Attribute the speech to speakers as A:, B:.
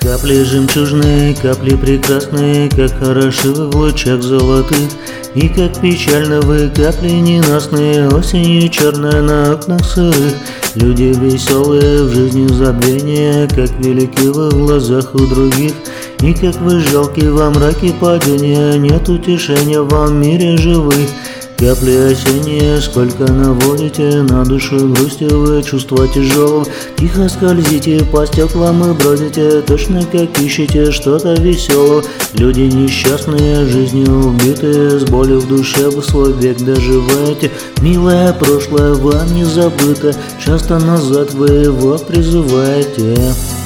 A: Капли жемчужные, капли прекрасные, как хороши вы в лучах золотых. И как печально вы, капли ненастные, осенью черная на окнах сырых. Люди веселые в жизни забвения, как велики вы в глазах у других. И как вы жалки во мраке падения, нет утешения вам в мире живых. Капли осенние, сколько наводите на душу грусти вы чувства тяжелого. Тихо скользите по стеклам и бродите, точно как ищете что-то веселого. Люди несчастные, жизнью убитые, с болью в душе вы свой век доживаете. Милое прошлое вам не забыто, часто назад вы его призываете.